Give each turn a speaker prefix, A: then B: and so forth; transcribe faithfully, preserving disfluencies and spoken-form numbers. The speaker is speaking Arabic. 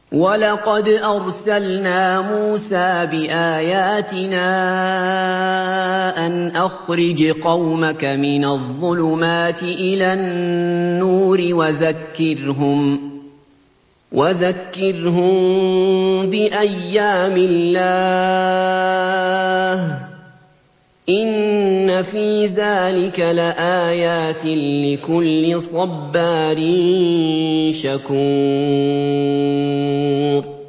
A: وَلَقَدْ أَرْسَلْنَا مُوسَىٰ بِآيَاتِنَا أَنْ أَخْرِجْ قَوْمَكَ مِنَ الظُّلُمَاتِ إِلَى النُّورِ وَذَكِّرْهُم وَذَكِّرْهُم بِأَيَّامِ اللَّهِ ۚ إِنَّ فِي ذَٰلِكَ لَآيَاتٍ لِّكُلِّ صَبَّارٍ شَكُورٍ